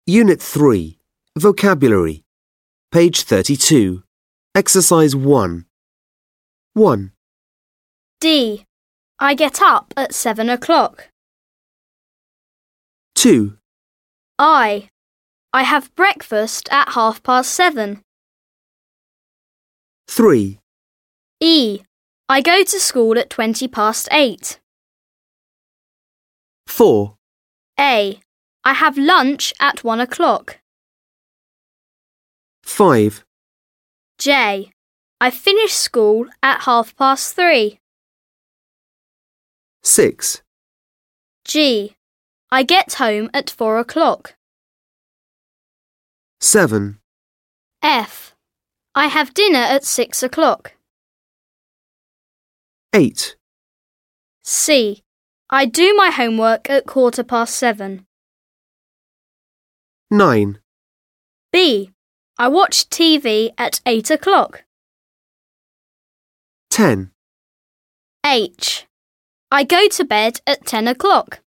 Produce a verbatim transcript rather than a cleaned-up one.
Unit three, Vocabulary, page thirty-two, Exercise one. one. D. I get up at seven o'clock. two. I. I have breakfast at half past seven. three. E. I go to school at twenty past eight. four. A. I have lunch at one o'clock. five. J. I finish school at half past three. six. G. I get home at four o'clock. seven. F. I have dinner at six o'clock. eight. C. I do my homework at quarter past seven. nine. B. I watch T V at eight o'clock. ten. H. I go to bed at ten o'clock.